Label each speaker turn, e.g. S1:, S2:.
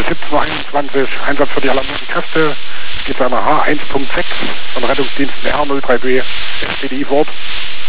S1: 17:21 Uhr, Einsatz für die alarmierten Kräfte. Geht zu einer H1.6 von Rettungsdiensten R03B, SPDI Fort.